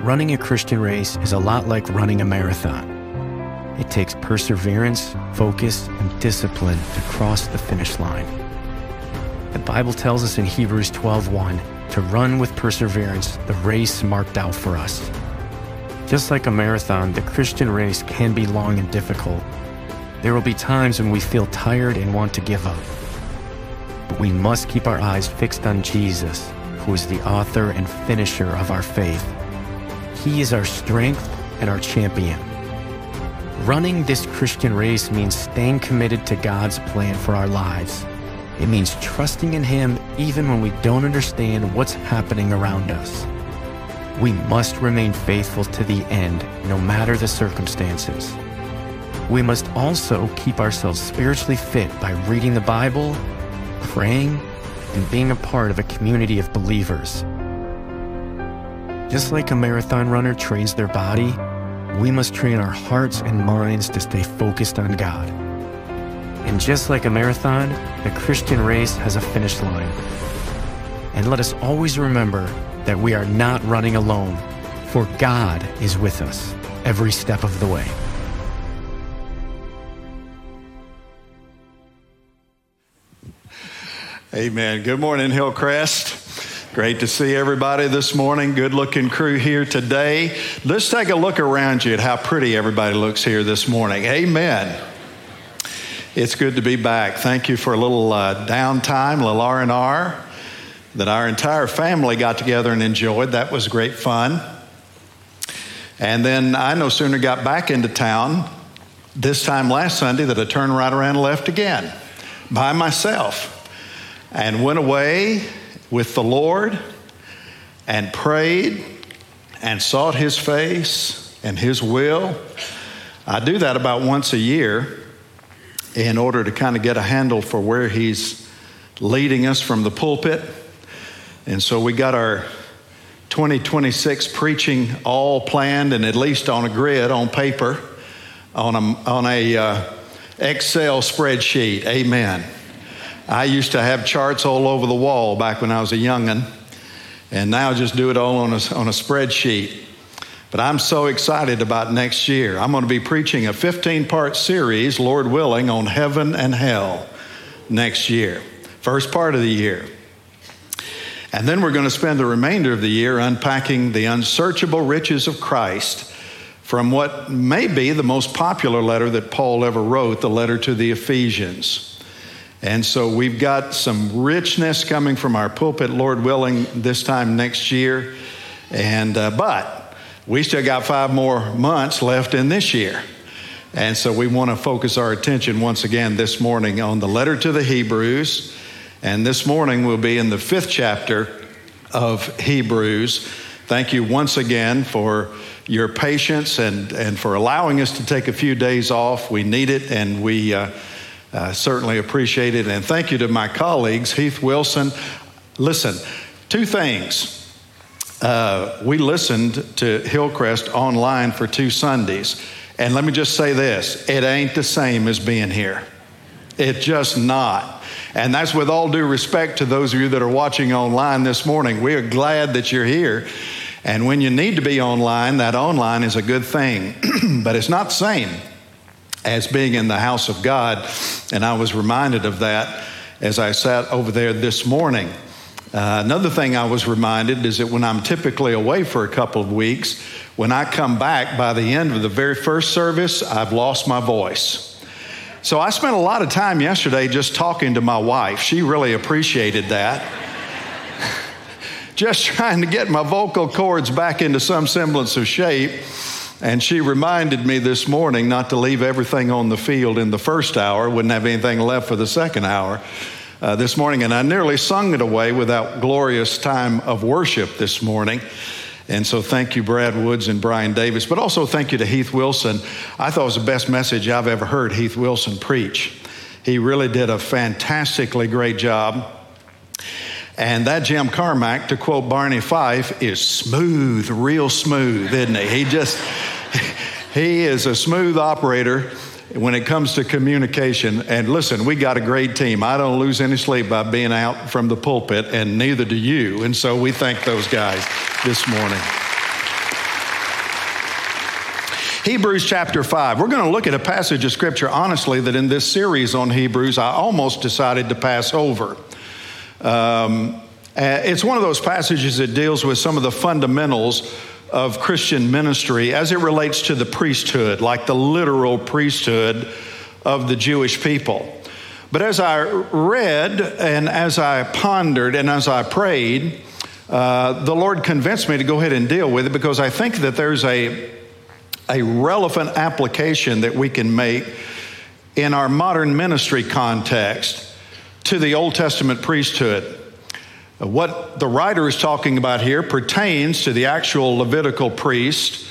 Running a Christian race is a lot like running a marathon. It takes perseverance, focus, and discipline to cross the finish line. The Bible tells us in Hebrews 12:1 to run with perseverance the race marked out for us. Just like a marathon, the Christian race can be long and difficult. There will be times when we feel tired and want to give up. But we must keep our eyes fixed on Jesus, who is the author and finisher of our faith. He is our strength and our champion. Running this Christian race means staying committed to God's plan for our lives. It means trusting in Him even when we don't understand what's happening around us. We must remain faithful to the end, no matter the circumstances. We must also keep ourselves spiritually fit by reading the Bible, praying, and being a part of a community of believers. Just like a marathon runner trains their body, we must train our hearts and minds to stay focused on God. And just like a marathon, the Christian race has a finish line. And let us always remember that we are not running alone, for God is with us every step of the way. Amen. Good morning, Hillcrest. Great to see everybody this morning. Good-looking crew here today. Let's take a look around you at how pretty everybody looks here this morning. Amen. It's good to be back. Thank you for a little downtime, a little R&R that our entire family got together and enjoyed. That was great fun. And then I no sooner got back into town this time last Sunday that I turned right around and left again by myself and went away with the Lord and prayed and sought His face and His will. I do that about once a year in order to kind of get a handle for where He's leading us from the pulpit. And so we got our 2026 preaching all planned and at least on a grid, on paper, on a Excel spreadsheet. Amen. I used to have charts all over the wall back when I was a young'un, and now just do it all on a spreadsheet. But I'm so excited about next year. I'm going to be preaching a 15-part series, Lord willing, on heaven and hell next year, first part of the year. And then we're going to spend the remainder of the year unpacking the unsearchable riches of Christ from what may be the most popular letter that Paul ever wrote, the letter to the Ephesians. And so we've got some richness coming from our pulpit, Lord willing, this time next year. But we still got 5 more months left in this year. And so we want to focus our attention once again this morning on the letter to the Hebrews. And this morning we'll be in the 5th chapter of Hebrews. Thank you once again for your patience and for allowing us to take a few days off. We need it, and we certainly appreciate it. And thank you to my colleagues, Heath Wilson. Listen, 2 things. We listened to Hillcrest online for 2 Sundays. And let me just say this, it ain't the same as being here. It's just not. And that's with all due respect to those of you that are watching online this morning. We are glad that you're here. And when you need to be online, that online is a good thing. But it's not the same as being in the house of God. And I was reminded of that as I sat over there this morning. Another thing I was reminded is that when I'm typically away for a couple of weeks, when I come back by the end of the very first service, I've lost my voice. So I spent a lot of time yesterday just talking to my wife. She really appreciated that. Just trying to get my vocal cords back into some semblance of shape. And she reminded me this morning not to leave everything on the field in the first hour. Wouldn't have anything left for the second hour this morning. And I nearly sung it away without glorious time of worship this morning. And so thank you, Brad Woods and Brian Davis. But also thank you to Heath Wilson. I thought it was the best message I've ever heard Heath Wilson preach. He really did a fantastically great job. And that Jim Carmack, to quote Barney Fife, is smooth, real smooth, isn't he? He is a smooth operator when it comes to communication. And listen, we got a great team. I don't lose any sleep by being out from the pulpit, and neither do you. And so we thank those guys this morning. Hebrews chapter 5. We're going to look at a passage of Scripture, honestly, that in this series on Hebrews, I almost decided to pass over. It's one of those passages that deals with some of the fundamentals of Christian ministry as it relates to the priesthood, like the literal priesthood of the Jewish people. But as I read and as I pondered and as I prayed, the Lord convinced me to go ahead and deal with it, because I think that there's a relevant application that we can make in our modern ministry context to the Old Testament priesthood. What the writer is talking about here pertains to the actual Levitical priest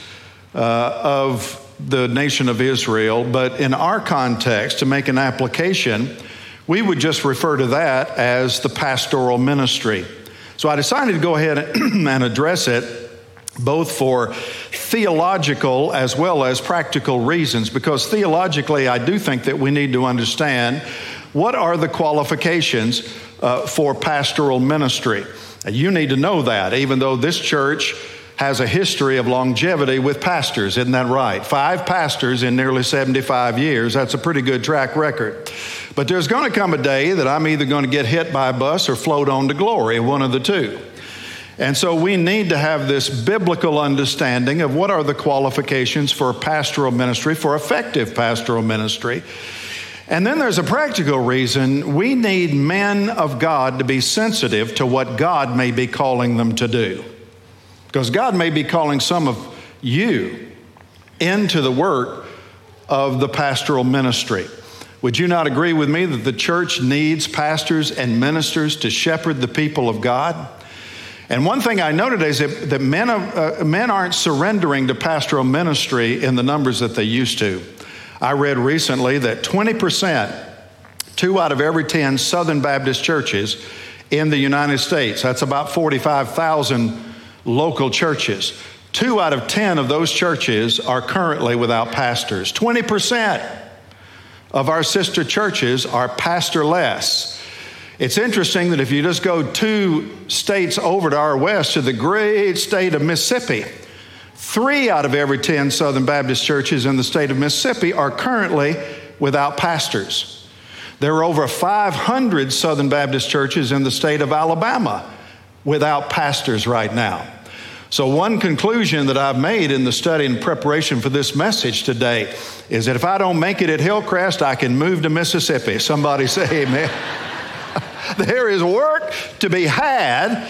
of the nation of Israel, but in our context, to make an application, we would just refer to that as the pastoral ministry. So I decided to go ahead and address it both for theological as well as practical reasons, because theologically I do think that we need to understand what are the qualifications for pastoral ministry. You need to know that, even though this church has a history of longevity with pastors, isn't that right? 5 pastors in nearly 75 years. That's a pretty good track record. But there's going to come a day that I'm either going to get hit by a bus or float on to glory, one of the two. And so we need to have this biblical understanding of what are the qualifications for pastoral ministry, for effective pastoral ministry. And then there's a practical reason. We need men of God to be sensitive to what God may be calling them to do. Because God may be calling some of you into the work of the pastoral ministry. Would you not agree with me that the church needs pastors and ministers to shepherd the people of God? And one thing I noted is that men aren't surrendering to pastoral ministry in the numbers that they used to. I read recently that 20%, 2 out of every 10 Southern Baptist churches in the United States, that's about 45,000 local churches, 2 out of 10 of those churches are currently without pastors. 20% of our sister churches are pastorless. It's interesting that if you just go 2 states over to our west, to the great state of Mississippi, 3 out of every 10 Southern Baptist churches in the state of Mississippi are currently without pastors. There are over 500 Southern Baptist churches in the state of Alabama without pastors right now. So one conclusion that I've made in the study and preparation for this message today is that if I don't make it at Hillcrest, I can move to Mississippi. Somebody say amen. There is work to be had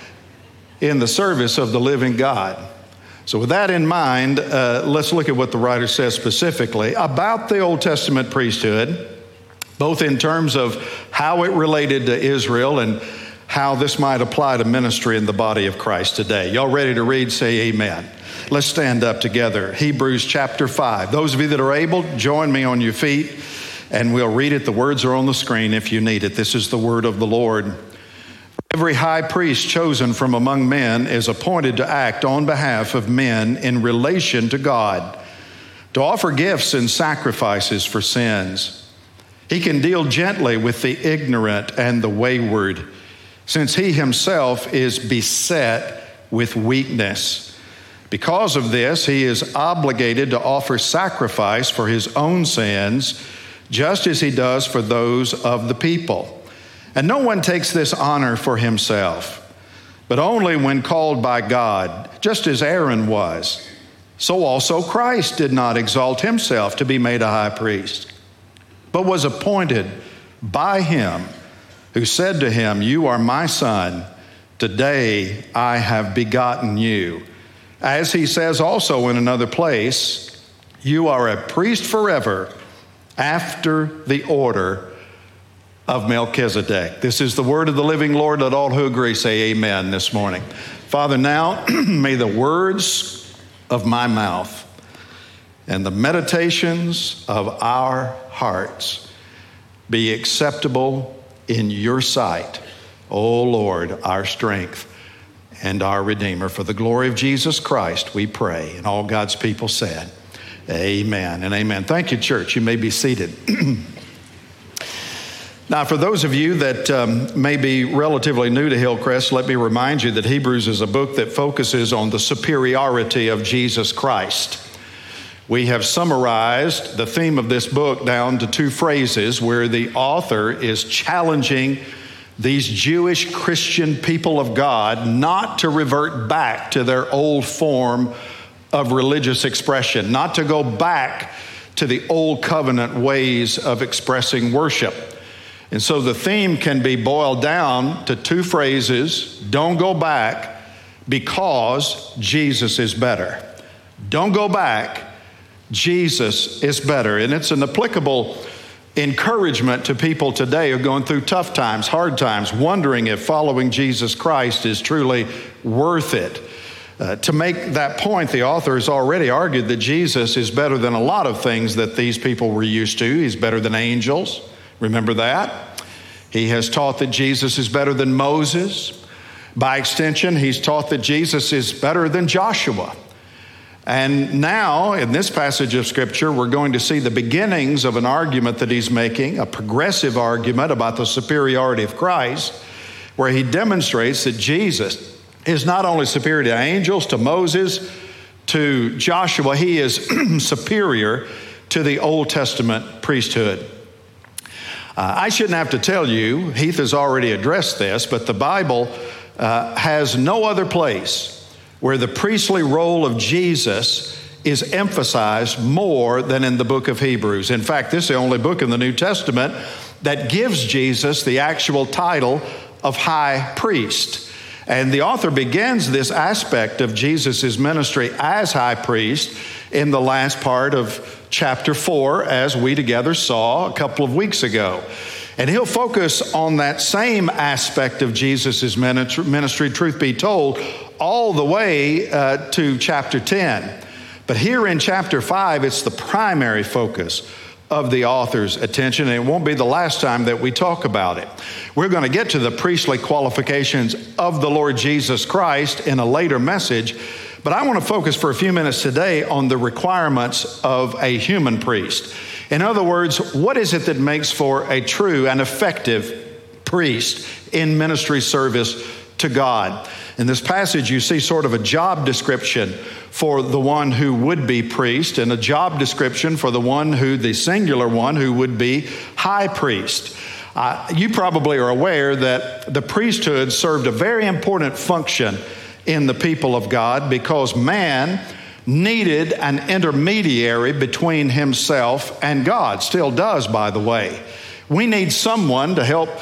in the service of the living God. So with that in mind, let's look at what the writer says specifically about the Old Testament priesthood, both in terms of how it related to Israel and how this might apply to ministry in the body of Christ today. Y'all ready to read? Say amen. Let's stand up together. Hebrews chapter 5. Those of you that are able, join me on your feet and we'll read it. The words are on the screen if you need it. This is the word of the Lord. Every high priest chosen from among men is appointed to act on behalf of men in relation to God, to offer gifts and sacrifices for sins. He can deal gently with the ignorant and the wayward, since he himself is beset with weakness. Because of this, he is obligated to offer sacrifice for his own sins, just as he does for those of the people. And no one takes this honor for himself, but only when called by God, just as Aaron was. So also Christ did not exalt himself to be made a high priest, but was appointed by him who said to him, "You are my son, today I have begotten you." As he says also in another place, "You are a priest forever after the order of Melchizedek." This is the word of the living Lord. Let all who agree say amen this morning. Father, now may the words of my mouth and the meditations of our hearts be acceptable in your sight, O Lord, our strength and our Redeemer. For the glory of Jesus Christ, we pray. And all God's people said, amen and amen. Thank you, church. You may be seated. Now, for those of you that may be relatively new to Hillcrest, let me remind you that Hebrews is a book that focuses on the superiority of Jesus Christ. We have summarized the theme of this book down to 2 phrases where the author is challenging these Jewish Christian people of God not to revert back to their old form of religious expression, not to go back to the old covenant ways of expressing worship. And so the theme can be boiled down to 2 phrases: don't go back because Jesus is better. Don't go back, Jesus is better. And it's an applicable encouragement to people today who are going through tough times, hard times, wondering if following Jesus Christ is truly worth it. To make that point, the author has already argued that Jesus is better than a lot of things that these people were used to. He's better than angels. Remember that? He has taught that Jesus is better than Moses. By extension, he's taught that Jesus is better than Joshua. And now, in this passage of Scripture, we're going to see the beginnings of an argument that he's making, a progressive argument about the superiority of Christ, where he demonstrates that Jesus is not only superior to angels, to Moses, to Joshua, he is superior to the Old Testament priesthood. I shouldn't have to tell you, Heath has already addressed this, but the Bible has no other place where the priestly role of Jesus is emphasized more than in the book of Hebrews. In fact, this is the only book in the New Testament that gives Jesus the actual title of high priest. And the author begins this aspect of Jesus' ministry as high priest in the last part of chapter 4, as we together saw a couple of weeks ago. And he'll focus on that same aspect of Jesus' ministry, truth be told, all the way to chapter 10. But here in chapter 5, it's the primary focus of the author's attention, and it won't be the last time that we talk about it. We're going to get to the priestly qualifications of the Lord Jesus Christ in a later message, but I want to focus for a few minutes today on the requirements of a human priest. In other words, what is it that makes for a true and effective priest in ministry service to God? In this passage, you see sort of a job description for the one who would be priest and a job description for the singular one who would be high priest. You probably are aware that the priesthood served a very important function in the people of God because man needed an intermediary between himself and God. Still does, by the way. We need someone to help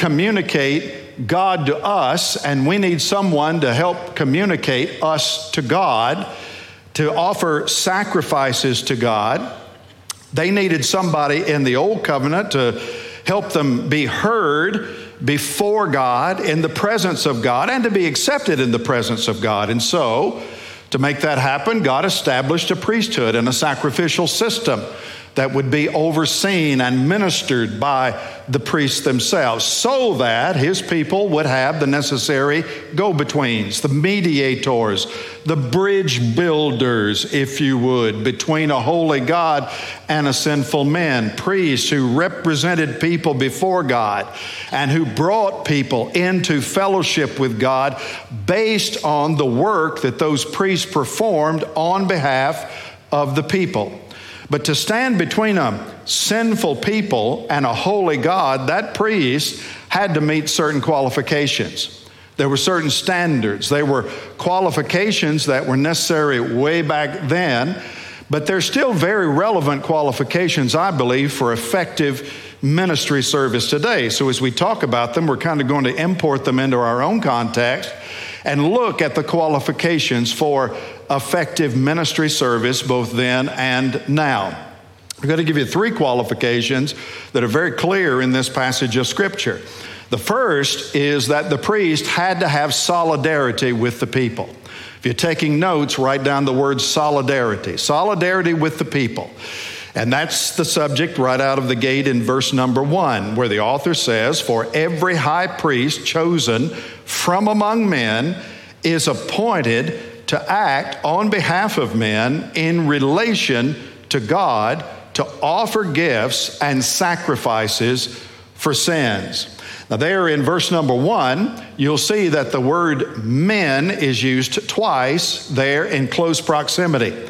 communicate God to us, and we need someone to help communicate us to God, to offer sacrifices to God. They needed somebody in the old covenant to help them be heard before God, in the presence of God, and to be accepted in the presence of God. And so, to make that happen, God established a priesthood and a sacrificial system that would be overseen and ministered by the priests themselves, so that his people would have the necessary go-betweens, the mediators, the bridge builders, if you would, between a holy God and a sinful man, priests who represented people before God and who brought people into fellowship with God based on the work that those priests performed on behalf of the people. But to stand between a sinful people and a holy God, that priest had to meet certain qualifications. There were certain standards. There were qualifications that were necessary way back then, but they're still very relevant qualifications, I believe, for effective ministry service today. So as we talk about them, we're kind of going to import them into our own context and look at the qualifications for effective ministry service both then and now. I'm going to give you 3 qualifications that are very clear in this passage of Scripture. The first is that the priest had to have solidarity with the people. If you're taking notes, write down the word solidarity. Solidarity with the people. And that's the subject right out of the gate in verse number 1, where the author says, "For every high priest chosen from among men is appointed to act on behalf of men in relation to God, to offer gifts and sacrifices for sins." Now there in verse number 1, you'll see that the word men is used twice there in close proximity.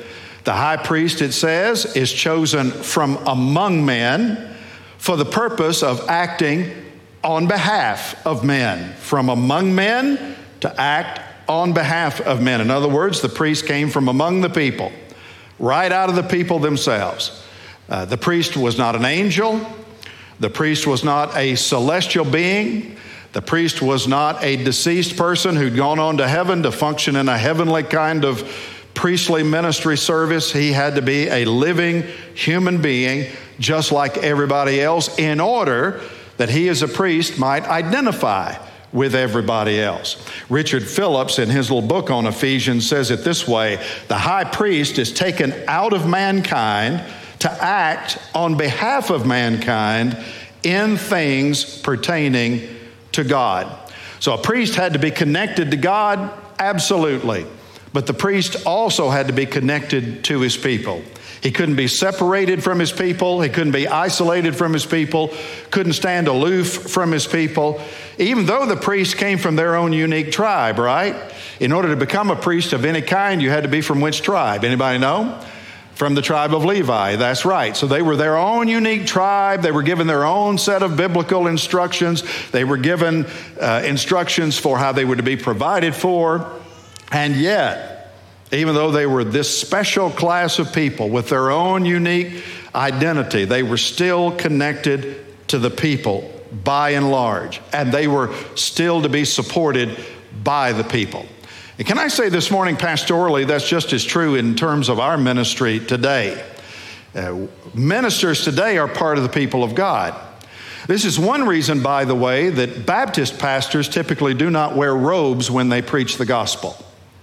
The high priest, it says, is chosen from among men for the purpose of acting on behalf of men. From among men to act on behalf of men. In other words, the priest came from among the people, right out of the people themselves. The priest was not an angel. The priest was not a celestial being. The priest was not a deceased person who'd gone on to heaven to function in a heavenly kind of priestly ministry service. He had to be a living human being just like everybody else in order that he as a priest might identify with everybody else. Richard Phillips, in his little book on Ephesians, says it this way: the high priest is taken out of mankind to act on behalf of mankind in things pertaining to God. So a priest had to be connected to God, absolutely. But the priest also had to be connected to his people. He couldn't be separated from his people. He couldn't be isolated from his people. Couldn't stand aloof from his people. Even though the priests came from their own unique tribe, right? In order to become a priest of any kind, you had to be from which tribe? Anybody know? From the tribe of Levi, that's right. So they were their own unique tribe. They were given their own set of biblical instructions. They were given instructions for how they were to be provided for. And yet, even though they were this special class of people with their own unique identity, they were still connected to the people by and large. And they were still to be supported by the people. And can I say this morning, pastorally, that's just as true in terms of our ministry today. Ministers today are part of the people of God. This is one reason, by the way, that Baptist pastors typically do not wear robes when they preach the gospel.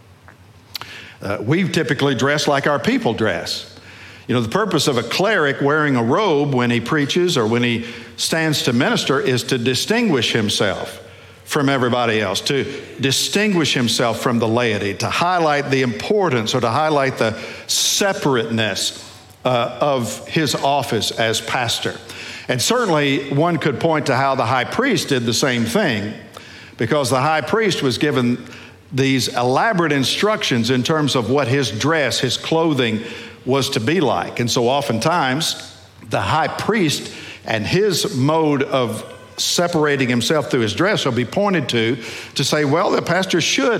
We typically dress like our people dress. You know, the purpose of a cleric wearing a robe when he preaches or when he stands to minister is to distinguish himself from everybody else, to distinguish himself from the laity, to highlight the importance or to highlight the separateness of his office as pastor. And certainly one could point to how the high priest did the same thing, because the high priest was given these elaborate instructions in terms of what his dress, his clothing was to be like. And so oftentimes the high priest and his mode of separating himself through his dress will be pointed to say, well, the pastor should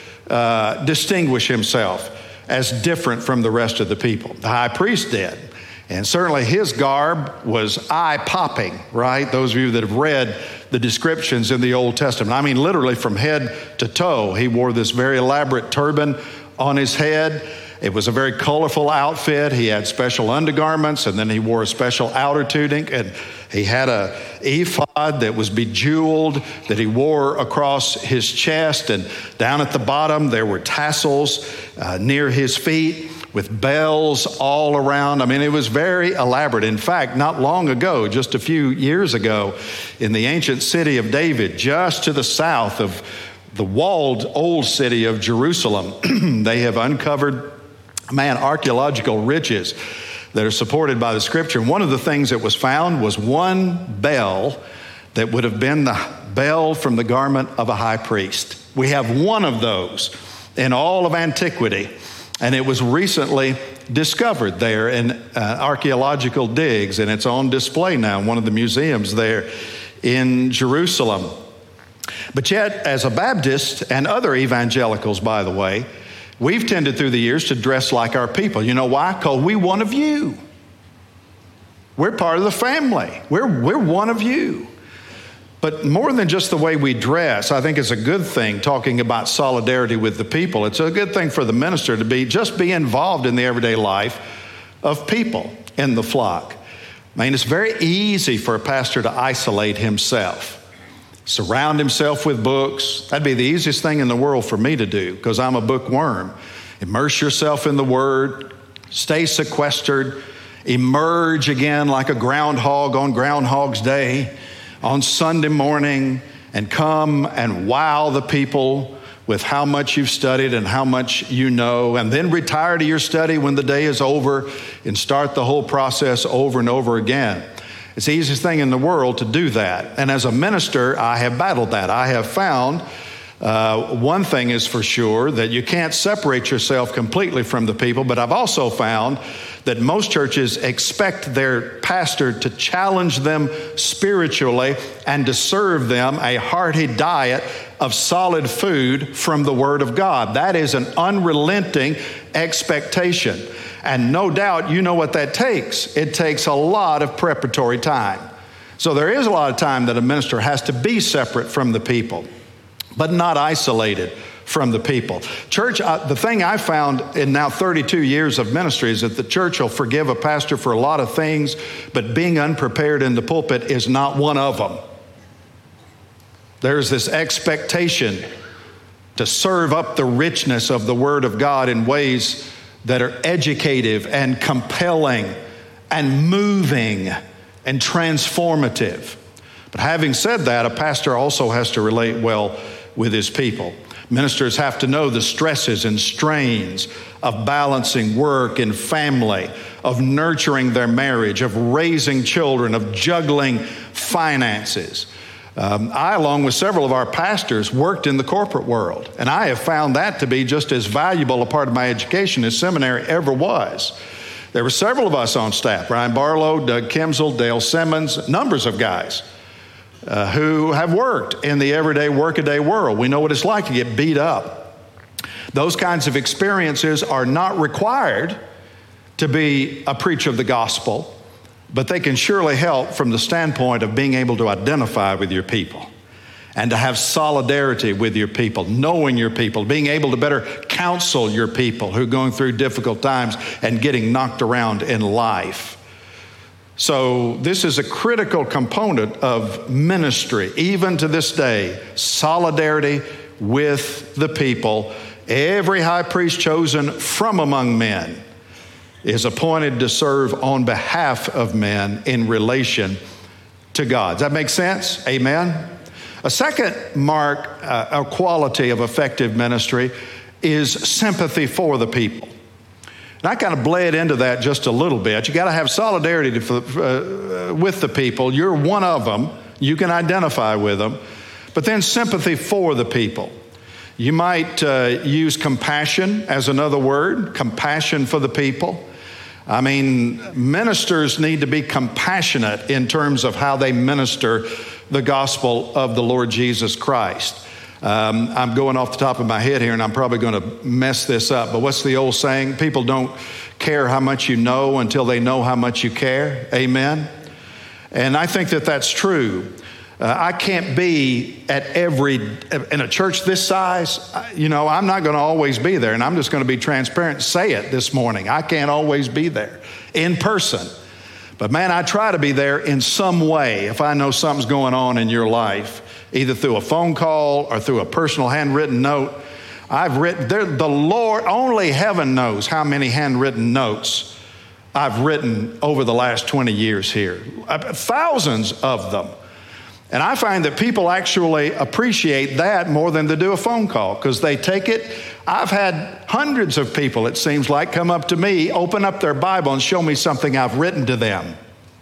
distinguish himself as different from the rest of the people. The high priest did. And certainly his garb was eye-popping, right? Those of you that have read the descriptions in the Old Testament. I mean, literally from head to toe, he wore this very elaborate turban on his head. It was a very colorful outfit. He had special undergarments, and then he wore a special outer tunic, and he had a ephod that was bejeweled that he wore across his chest, and down at the bottom there were tassels near his feet with bells all around. I mean, it was very elaborate. In fact, not long ago, just a few years ago, in the ancient city of David, just to the south of the walled old city of Jerusalem, they have uncovered, archaeological riches that are supported by the scripture. And one of the things that was found was one bell that would have been the bell from the garment of a high priest. We have one of those in all of antiquity, and it was recently discovered there in archaeological digs, and it's on display now in one of the museums there in Jerusalem. But yet, as a Baptist and other evangelicals, by the way, we've tended through the years to dress like our people. You know why? Because we're one of you. We're part of the family. We're one of you. But more than just the way we dress, I think it's a good thing talking about solidarity with the people. It's a good thing for the minister to be involved in the everyday life of people in the flock. I mean, it's very easy for a pastor to isolate himself. Surround himself with books. That'd be the easiest thing in the world for me to do because I'm a bookworm. Immerse yourself in the Word. Stay sequestered. Emerge again like a groundhog on Groundhog's Day on Sunday morning and come and wow the people with how much you've studied and how much you know, and then retire to your study when the day is over and start the whole process over and over again. It's the easiest thing in the world to do that. And as a minister, I have battled that. I have found One thing is for sure, that you can't separate yourself completely from the people, but I've also found that most churches expect their pastor to challenge them spiritually and to serve them a hearty diet of solid food from the Word of God. That is an unrelenting expectation. And no doubt you know what that takes. It takes a lot of preparatory time. So there is a lot of time that a minister has to be separate from the people, but not isolated from the people. Church, the thing I found in now 32 years of ministry is that the church will forgive a pastor for a lot of things, but being unprepared in the pulpit is not one of them. There's this expectation to serve up the richness of the Word of God in ways that are educative and compelling and moving and transformative. But having said that, a pastor also has to relate well with his people. Ministers have to know the stresses and strains of balancing work and family, of nurturing their marriage, of raising children, of juggling finances. I, along with several of our pastors, worked in the corporate world, and I have found that to be just as valuable a part of my education as seminary ever was. There were several of us on staff, Brian Barlow, Doug Kimsel, Dale Simmons, numbers of guys who have worked in the everyday workaday world. We know what it's like to get beat up. Those kinds of experiences are not required to be a preacher of the gospel, but they can surely help from the standpoint of being able to identify with your people and to have solidarity with your people, knowing your people, being able to better counsel your people who are going through difficult times and getting knocked around in life. So this is a critical component of ministry, even to this day, solidarity with the people. Every high priest chosen from among men is appointed to serve on behalf of men in relation to God. Does that make sense? Amen? A second mark, a quality of effective ministry is sympathy for the people. And I kind of bled into that just a little bit. You got to have solidarity with the people. You're one of them. You can identify with them. But then sympathy for the people. You might use compassion as another word, compassion for the people. I mean, ministers need to be compassionate in terms of how they minister the gospel of the Lord Jesus Christ. I'm going off the top of my head here, and I'm probably going to mess this up, but what's the old saying? People don't care how much you know until they know how much you care. Amen? And I think that that's true. I can't be in a church this size, I'm not going to always be there, and I'm just going to be transparent and say it this morning. I can't always be there in person. But man, I try to be there in some way if I know something's going on in your life, either through a phone call or through a personal handwritten note. I've written, the Lord, only heaven knows how many handwritten notes I've written over the last 20 years here. Thousands of them. And I find that people actually appreciate that more than they do a phone call because they take it. I've had hundreds of people, it seems like, come up to me, open up their Bible and show me something I've written to them.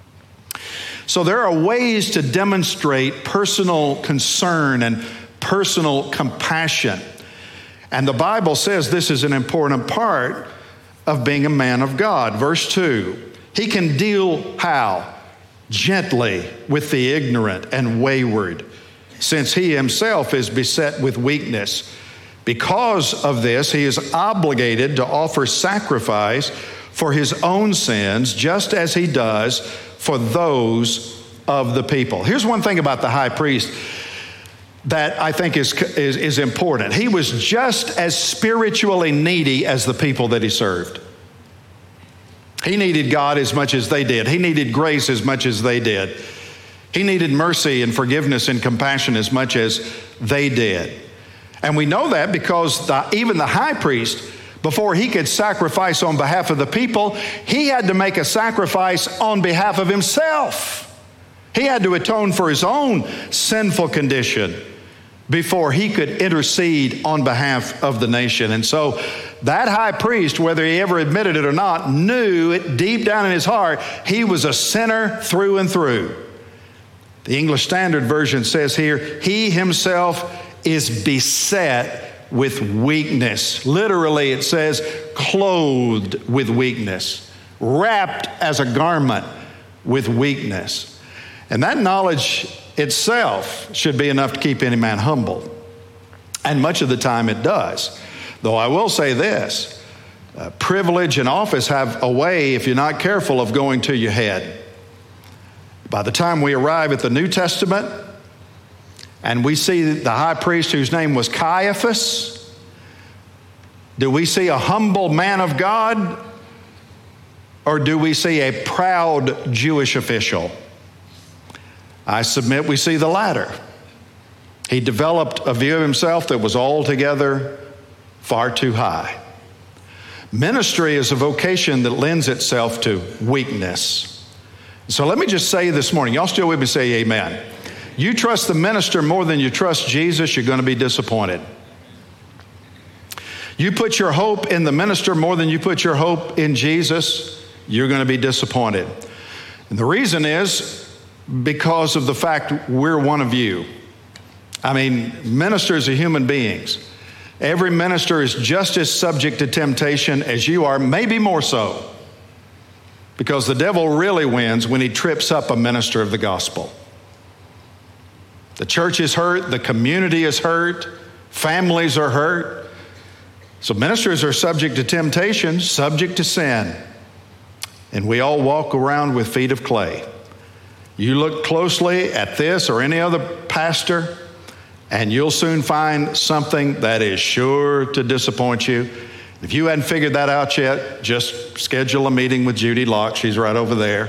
So there are ways to demonstrate personal concern and personal compassion. And the Bible says this is an important part of being a man of God. Verse 2, he can deal how? Gently with the ignorant and wayward, since he himself is beset with weakness. Because of this, he is obligated to offer sacrifice for his own sins, just as he does for those of the people. Here's one thing about the high priest that I think is important. He was just as spiritually needy as the people that he served. He needed God as much as they did. He needed grace as much as they did. He needed mercy and forgiveness and compassion as much as they did. And we know that because even the high priest, before he could sacrifice on behalf of the people, he had to make a sacrifice on behalf of himself. He had to atone for his own sinful condition before he could intercede on behalf of the nation. And so that high priest, whether he ever admitted it or not, knew it deep down in his heart, he was a sinner through and through. The English Standard Version says here, he himself is beset with weakness. Literally, it says clothed with weakness, wrapped as a garment with weakness. And that knowledge itself should be enough to keep any man humble. And much of the time it does. Though I will say this, privilege and office have a way, if you're not careful, of going to your head. By the time we arrive at the New Testament and we see the high priest whose name was Caiaphas, do we see a humble man of God, or do we see a proud Jewish official? I submit we see the latter. He developed a view of himself that was altogether far too high. Ministry is a vocation that lends itself to weakness. So let me just say this morning, y'all still with me? Say amen. You trust the minister more than you trust Jesus, you're going to be disappointed. You put your hope in the minister more than you put your hope in Jesus, you're going to be disappointed. And the reason is because of the fact we're one of you. I mean, ministers are human beings. Every minister is just as subject to temptation as you are, maybe more so. Because the devil really wins when he trips up a minister of the gospel. The church is hurt, the community is hurt, families are hurt. So ministers are subject to temptation, subject to sin. And we all walk around with feet of clay. You look closely at this or any other pastor, and you'll soon find something that is sure to disappoint you. If you hadn't figured that out yet, just schedule a meeting with Judy Locke. She's right over there.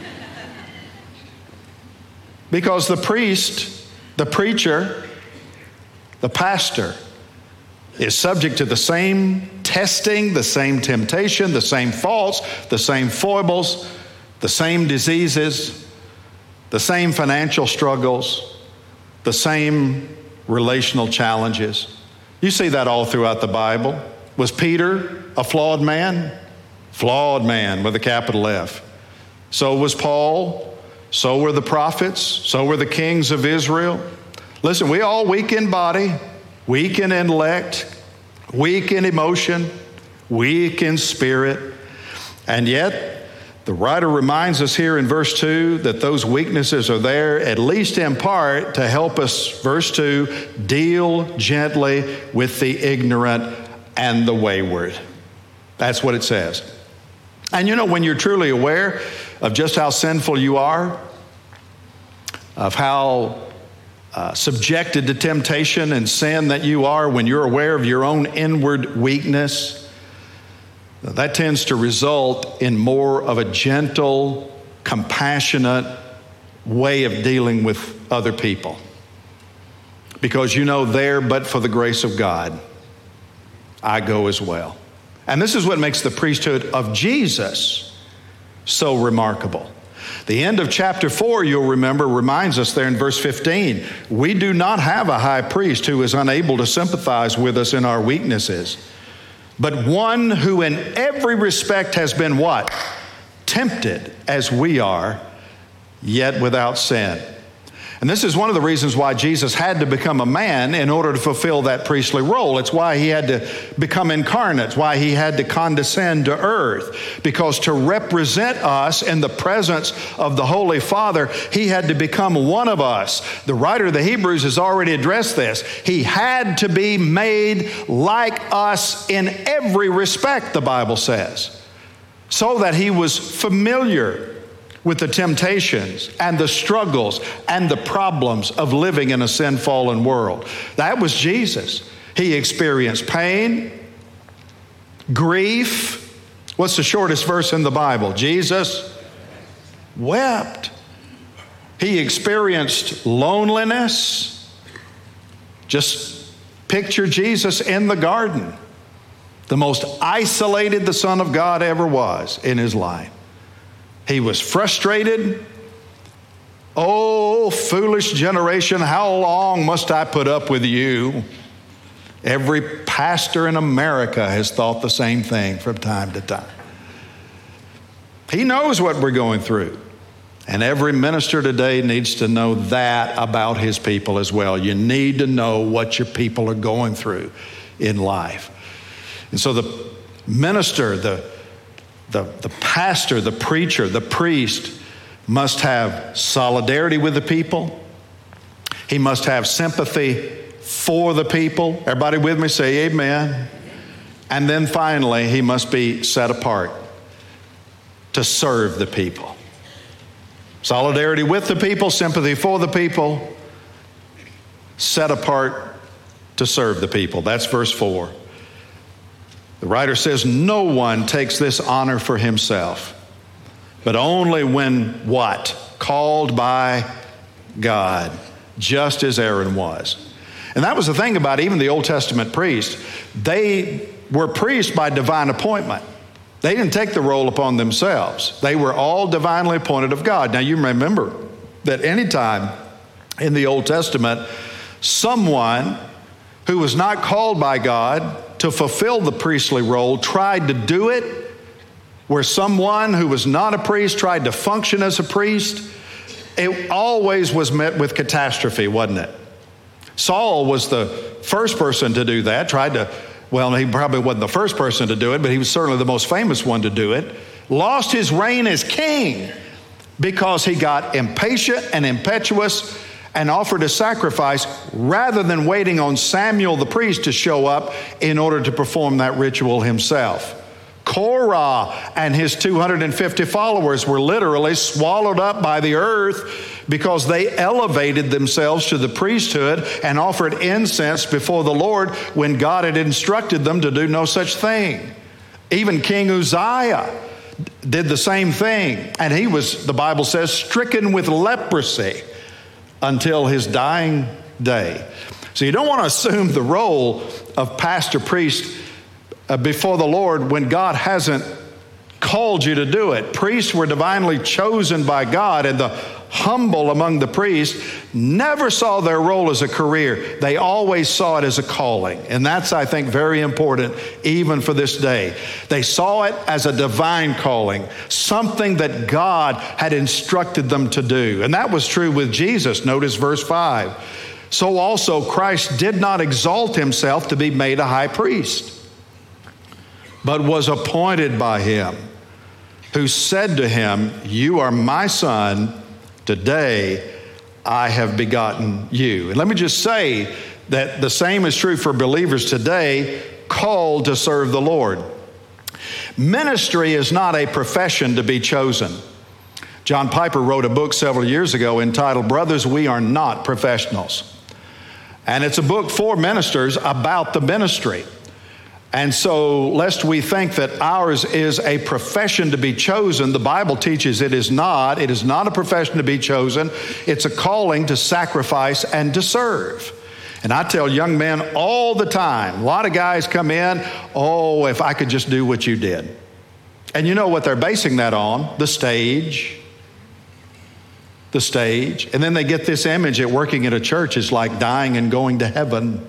Because the priest, the preacher, the pastor is subject to the same testing, the same temptation, the same faults, the same foibles, the same diseases, the same financial struggles, the same relational challenges. You see that all throughout the Bible. Was Peter a flawed man? Flawed man with a capital F. So was Paul. So were the prophets. So were the kings of Israel. Listen, we all weak in body, weak in intellect, weak in emotion, weak in spirit. And yet, the writer reminds us here in verse 2 that those weaknesses are there, at least in part, to help us, verse 2, deal gently with the ignorant and the wayward. That's what it says. And you know, when you're truly aware of just how sinful you are, of how subjected to temptation and sin that you are, when you're aware of your own inward weakness, that tends to result in more of a gentle, compassionate way of dealing with other people. Because you know there, but for the grace of God, I go as well. And this is what makes the priesthood of Jesus so remarkable. The end of chapter 4, you'll remember, reminds us there in verse 15, we do not have a high priest who is unable to sympathize with us in our weaknesses, but one who in every respect has been what? Tempted as we are, yet without sin. And this is one of the reasons why Jesus had to become a man in order to fulfill that priestly role. It's why he had to become incarnate. It's why he had to condescend to earth. Because to represent us in the presence of the Holy Father, he had to become one of us. The writer of the Hebrews has already addressed this. He had to be made like us in every respect, the Bible says, so that he was familiar with the temptations and the struggles and the problems of living in a sin-fallen world. That was Jesus. He experienced pain, grief. What's the shortest verse in the Bible? Jesus wept. He experienced loneliness. Just picture Jesus in the garden, the most isolated the Son of God ever was in his life. He was frustrated. Oh, foolish generation, how long must I put up with you? Every pastor in America has thought the same thing from time to time. He knows what we're going through. And every minister today needs to know that about his people as well. You need to know what your people are going through in life. And so the minister, the pastor, the preacher, the priest must have solidarity with the people. He must have sympathy for the people. Everybody with me? Say amen. And then finally, he must be set apart to serve the people. Solidarity with the people, sympathy for the people, set apart to serve the people. That's verse 4. The writer says, no one takes this honor for himself, but only when what? Called by God, just as Aaron was. And that was the thing about even the Old Testament priests. They were priests by divine appointment. They didn't take the role upon themselves. They were all divinely appointed of God. Now you remember that anytime in the Old Testament, someone who was not called by God to fulfill the priestly role tried to do it, where someone who was not a priest tried to function as a priest, it always was met with catastrophe, wasn't it? Saul was the first person to do that, well, he probably wasn't the first person to do it, but he was certainly the most famous one to do it. Lost his reign as king because he got impatient and impetuous and offered a sacrifice rather than waiting on Samuel the priest to show up in order to perform that ritual himself. Korah and his 250 followers were literally swallowed up by the earth because they elevated themselves to the priesthood and offered incense before the Lord when God had instructed them to do no such thing. Even King Uzziah did the same thing, and he was, the Bible says, stricken with leprosy until his dying day. So you don't want to assume the role of pastor priest before the Lord when God hasn't called you to do it. Priests were divinely chosen by God, and the humble among the priests never saw their role as a career. They always saw it as a calling. And that's, I think, very important even for this day. They saw it as a divine calling, something that God had instructed them to do. And that was true with Jesus. Notice verse 5. So also Christ did not exalt himself to be made a high priest, but was appointed by him, who said to him, you are my son, today I have begotten you. And let me just say that the same is true for believers today, called to serve the Lord. Ministry is not a profession to be chosen. John Piper wrote a book several years ago entitled, Brothers, We Are Not Professionals. And it's a book for ministers about the ministry. And so, lest we think that ours is a profession to be chosen, the Bible teaches it is not. It is not a profession to be chosen. It's a calling to sacrifice and to serve. And I tell young men all the time, a lot of guys come in, oh, if I could just do what you did. And you know what they're basing that on? The stage. The stage. And then they get this image that working at a church is like dying and going to heaven.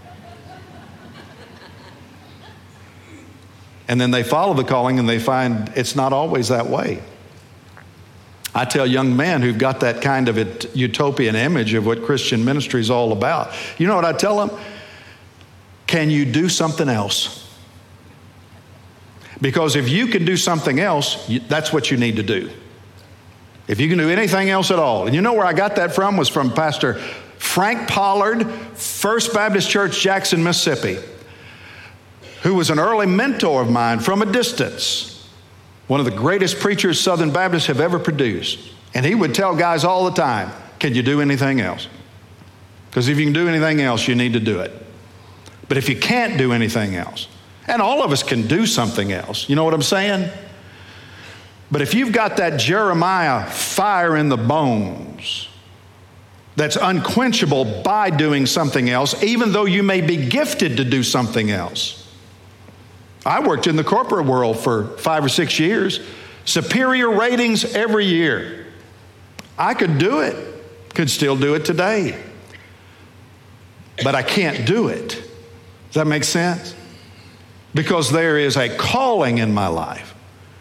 And then they follow the calling and they find it's not always that way. I tell young men who've got that kind of a utopian image of what Christian ministry is all about, you know what I tell them? Can you do something else? Because if you can do something else, that's what you need to do. If you can do anything else at all. And you know where I got that from? Was from Pastor Frank Pollard, First Baptist Church, Jackson, Mississippi, who was an early mentor of mine from a distance, one of the greatest preachers Southern Baptists have ever produced. And he would tell guys all the time, can you do anything else? Because if you can do anything else, you need to do it. But if you can't do anything else, and all of us can do something else, you know what I'm saying? But if you've got that Jeremiah fire in the bones that's unquenchable by doing something else, even though you may be gifted to do something else. I worked in the corporate world for 5 or 6 years. Superior ratings every year. I could do it. Could still do it today. But I can't do it. Does that make sense? Because there is a calling in my life.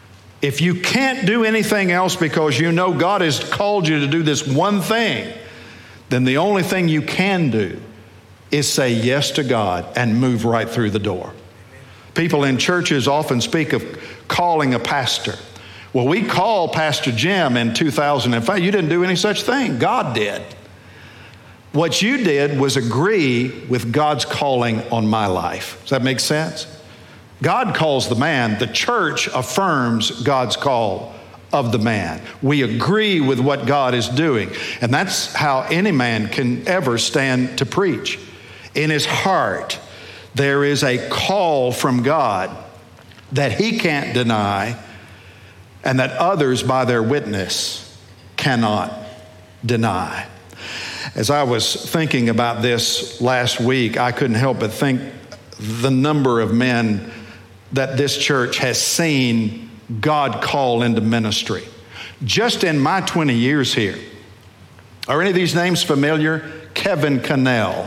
If you can't do anything else because you know God has called you to do this one thing, then the only thing you can do is say yes to God and move right through the door. People in churches often speak of calling a pastor. Well, we called Pastor Jim in 2005. You didn't do any such thing. God did. What you did was agree with God's calling on my life. Does that make sense? God calls the man. The church affirms God's call of the man. We agree with what God is doing. And that's how any man can ever stand to preach. In his heart, there is a call from God that he can't deny and that others by their witness cannot deny. As I was thinking about this last week, I couldn't help but think the number of men that this church has seen God call into ministry. Just in my 20 years here, are any of these names familiar? Kevin Cannell,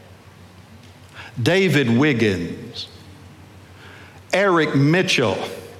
David Wiggins, Eric Mitchell,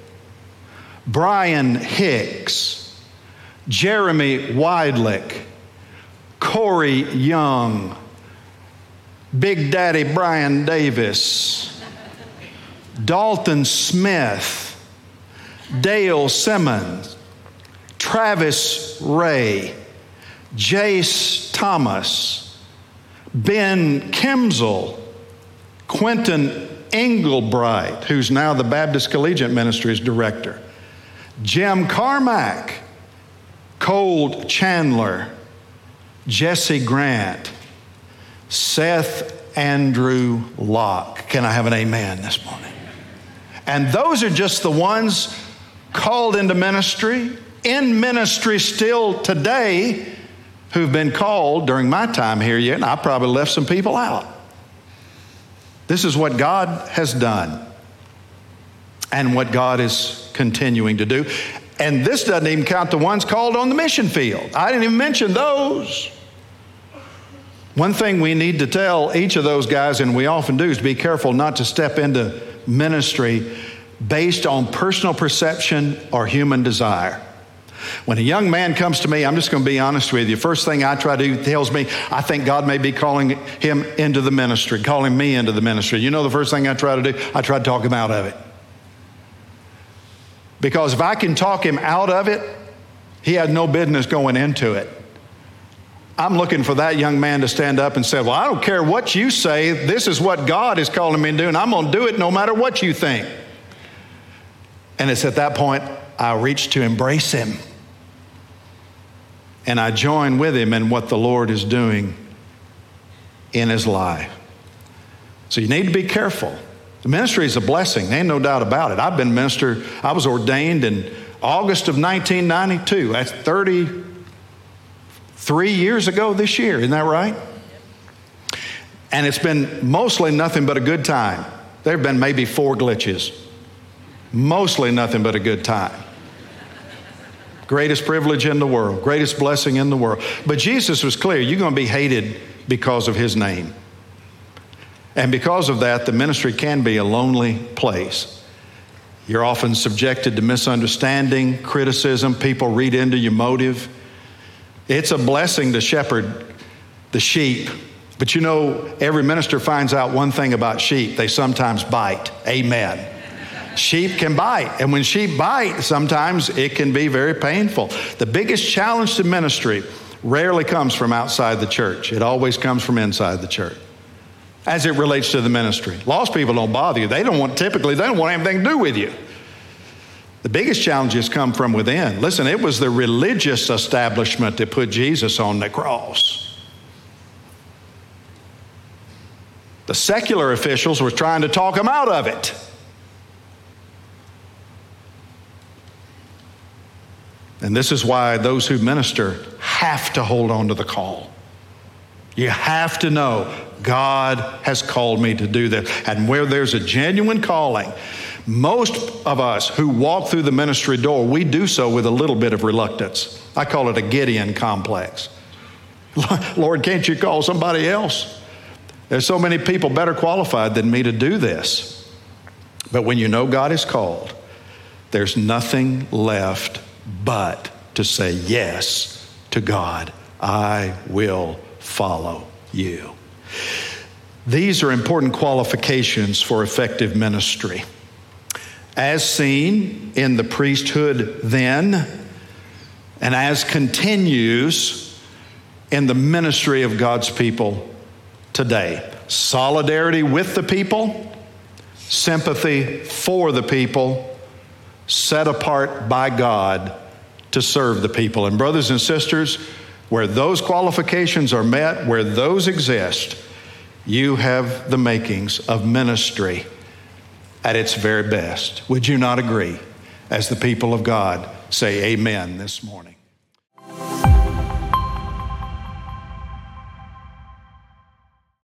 Brian Hicks, Jeremy Weidlich, Corey Young, Big Daddy Brian Davis, Dalton Smith, Dale Simmons, Travis Ray, Jace Thomas, Ben Kimsel, Quentin Engelbright, who's now the Baptist Collegiate Ministries director, Jim Carmack, Cold Chandler, Jesse Grant, Seth Andrew Locke. Can I have an amen this morning? And those are just the ones called into ministry, in ministry still today, who've been called during my time here yet, and I probably left some people out. This is what God has done and what God is continuing to do. And this doesn't even count the ones called on the mission field. I didn't even mention those. One thing we need to tell each of those guys, and we often do, is be careful not to step into ministry based on personal perception or human desire. When a young man comes to me, I'm just going to be honest with you. First thing I try to do tells me, I think God may be calling him into the ministry, calling me into the ministry. You know the first thing I try to do? I try to talk him out of it. Because if I can talk him out of it, he had no business going into it. I'm looking for that young man to stand up and say, well, I don't care what you say. This is what God is calling me to do, and I'm going to do it no matter what you think. And it's at that point I reach to embrace him. And I join with him in what the Lord is doing in his life. So you need to be careful. The ministry is a blessing. There ain't no doubt about it. I've been minister. I was ordained in August of 1992. That's 33 years ago this year. Isn't that right? And it's been mostly nothing but a good time. There have been maybe 4 glitches. Mostly nothing but a good time. Greatest privilege in the world, greatest blessing in the world. But Jesus was clear, you're going to be hated because of his name. And because of that, the ministry can be a lonely place. You're often subjected to misunderstanding, criticism. People read into your motive. It's a blessing to shepherd the sheep. But you know, every minister finds out one thing about sheep. They sometimes bite. Amen. Sheep can bite. And when sheep bite, sometimes it can be very painful. The biggest challenge to ministry rarely comes from outside the church. It always comes from inside the church as it relates to the ministry. Lost people don't bother you. They don't want anything to do with you. The biggest challenges come from within. Listen, it was the religious establishment that put Jesus on the cross. The secular officials were trying to talk him out of it. And this is why those who minister have to hold on to the call. You have to know God has called me to do this. And where there's a genuine calling, most of us who walk through the ministry door, we do so with a little bit of reluctance. I call it a Gideon complex. Lord, can't you call somebody else? There's so many people better qualified than me to do this. But when you know God is called, there's nothing left but to say yes to God. I will follow you. These are important qualifications for effective ministry, as seen in the priesthood then, and as continues in the ministry of God's people today. Solidarity with the people, sympathy for the people, set apart by God to serve the people. And brothers and sisters, where those qualifications are met, where those exist, you have the makings of ministry at its very best. Would you not agree? As the people of God say amen this morning.